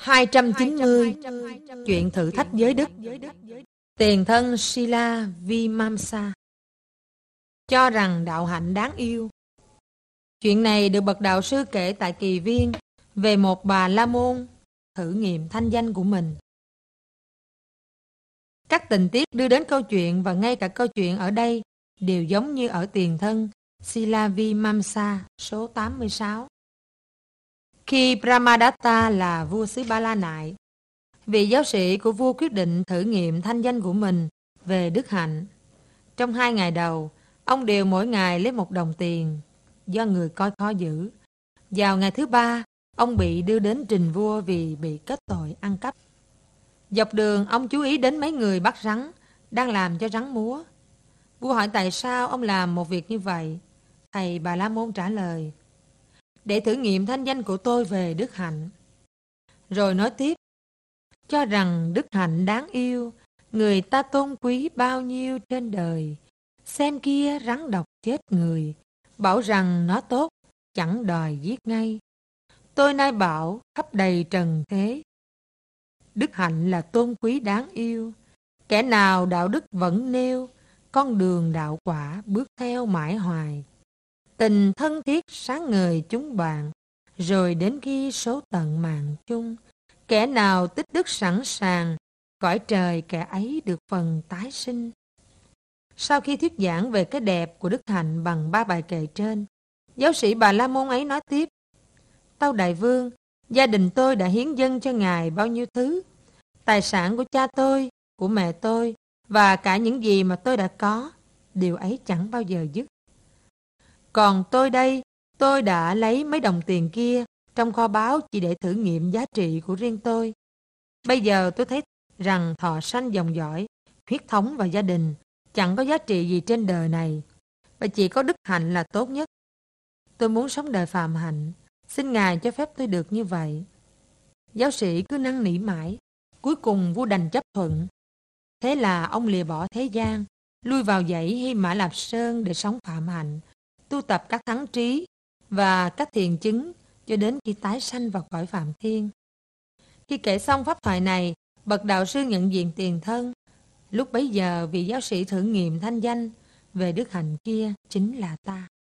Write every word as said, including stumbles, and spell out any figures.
hai trăm chín mươi. Chuyện thử thách giới đức. Tiền thân Sila Vimamsa cho rằng đạo hạnh đáng yêu. Chuyện này được bậc đạo sư kể tại Kỳ Viên về một bà la môn thử nghiệm thanh danh của mình. Các tình tiết đưa đến câu chuyện và ngay cả câu chuyện ở đây đều giống như ở Tiền thân Sila Vimamsa số tám mươi sáu. Khi Brahmadatta là vua xứ Ba La Nại, vị giáo sĩ của vua quyết định thử nghiệm thanh danh của mình về đức hạnh. Trong hai ngày đầu, ông đều mỗi ngày lấy một đồng tiền do người coi khó giữ. Vào ngày thứ ba, ông bị đưa đến trình vua vì bị kết tội ăn cắp. Dọc đường, ông chú ý đến mấy người bắt rắn đang làm cho rắn múa. Vua hỏi tại sao ông làm một việc như vậy. Thầy Bà La Môn trả lời: để thử nghiệm thanh danh của tôi về đức hạnh. Rồi nói tiếp: cho rằng đức hạnh đáng yêu, người ta tôn quý bao nhiêu trên đời. Xem kia rắn độc chết người, bảo rằng nó tốt, chẳng đòi giết ngay. Tôi nay bảo khắp đầy trần thế, đức hạnh là tôn quý đáng yêu. Kẻ nào đạo đức vẫn nêu, con đường đạo quả bước theo mãi hoài. Tình thân thiết sáng ngời chúng bạn, rồi đến khi số tận mạng chung. Kẻ nào tích đức sẵn sàng, cõi trời kẻ ấy được phần tái sinh. Sau khi thuyết giảng về cái đẹp của đức hạnh bằng ba bài kệ trên, giáo sĩ Bà La Môn ấy nói tiếp: tâu đại vương, gia đình tôi đã hiến dâng cho ngài bao nhiêu thứ. Tài sản của cha tôi, của mẹ tôi và cả những gì mà tôi đã có, điều ấy chẳng bao giờ dứt. Còn tôi đây, tôi đã lấy mấy đồng tiền kia trong kho báu chỉ để thử nghiệm giá trị của riêng tôi. Bây giờ tôi thấy rằng thọ sanh dòng dõi, huyết thống và gia đình chẳng có giá trị gì trên đời này, và chỉ có đức hạnh là tốt nhất. Tôi muốn sống đời phàm hạnh, xin ngài cho phép tôi được như vậy. Giáo sĩ cứ năn nỉ mãi, cuối cùng vua đành chấp thuận. Thế là ông lìa bỏ thế gian, lui vào dãy Hy Mã Lạp Sơn để sống phạm hạnh, tu tập các thắng trí và các thiền chứng cho đến khi tái sanh vào cõi Phạm Thiên. Khi kể xong pháp thoại này, bậc đạo sư nhận diện Tiền thân. Lúc bấy giờ, vị giáo sĩ thử nghiệm thanh danh về đức hạnh kia chính là ta.